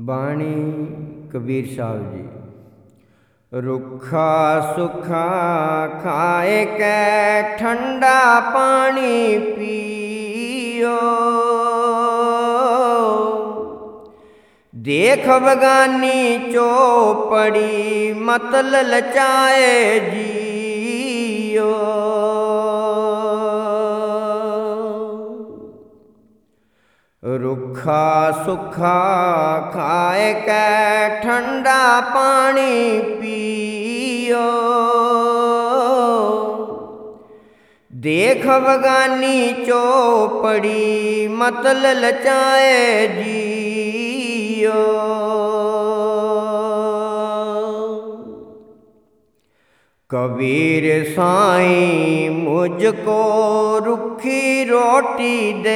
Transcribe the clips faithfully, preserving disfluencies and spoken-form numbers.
बाणी कबीर साहब जी। रुखा सुखा खाए कै ठंडा पानी पियो, देख बगानी चौपड़ी मत ललचाए जियो। रुखा सुखा खाए कै ठंडा पानी पियो, देख बगानी चौपड़ी मत ललचाए जियो। कबीर साईं मुझको रुखी रोटी दे,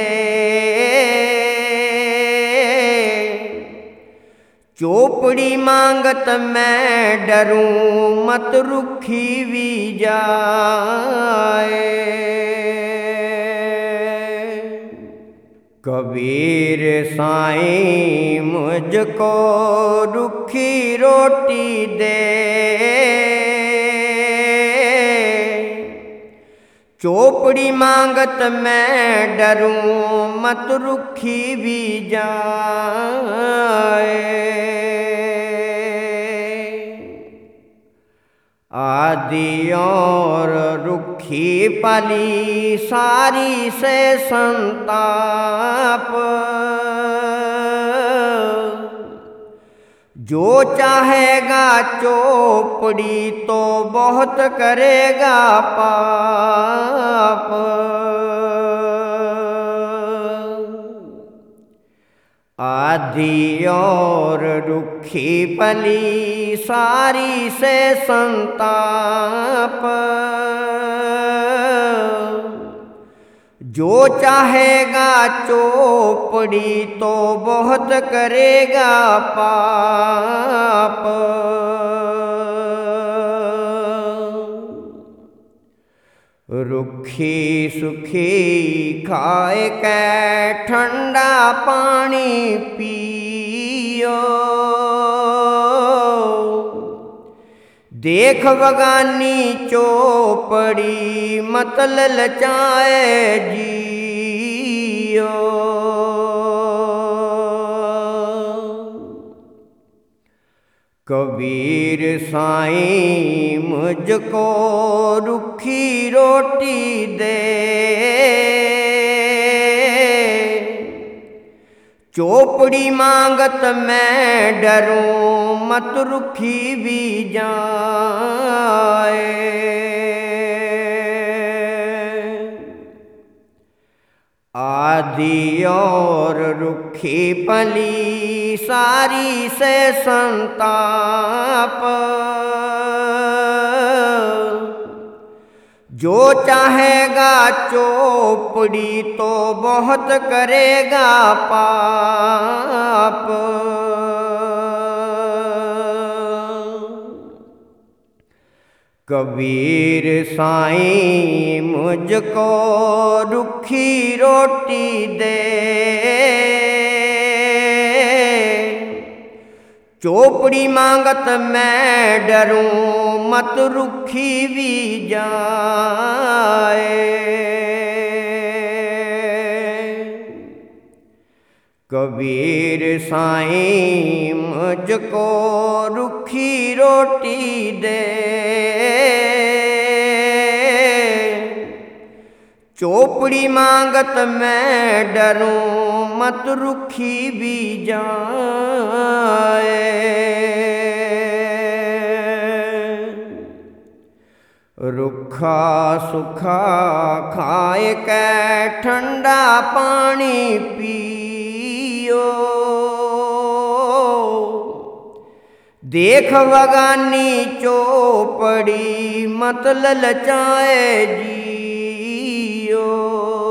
चौपड़ी मांगत मैं डरूं मत रुखी भी जाए। कबीर साईं मुझको रुखी रोटी दे, चौपड़ी मांगत मैं डरूं मत रुखी भी जाए। आदि और रुखी पली सारी से संताप, जो चाहेगा चौपड़ी तो बहुत करेगा पाप। आदि और रुखी पली सारी से संताप, जो चाहेगा चौपड़ी तो बहुत करेगा पाप। रुखी सुखी खाए कै ठंडा पानी पियो, देख बगानी चौपड़ी मत ललचाए जियो। कबीर साईं मुझको रुखी रोटी दे, चौपड़ी मांगत मैं डरूं मत रुखी भी जाए। आदि और रुखी पली सारी से संताप, जो चाहेगा चौपड़ी तो बहुत करेगा पाप। कबीर साईं मुझको रुखी रोटी दे, चौपड़ी मांगत मैं डरूं मत रुखी भी जाए। कबीर साईं मुझको रुखी रोटी दे, चौपड़ी मांगत मैं डरूं मत रुखी भी जाए। रुखा सुखा खाए कै ठंडा पानी पियो, देख बगानी चौपड़ी मत ललचाए जियो।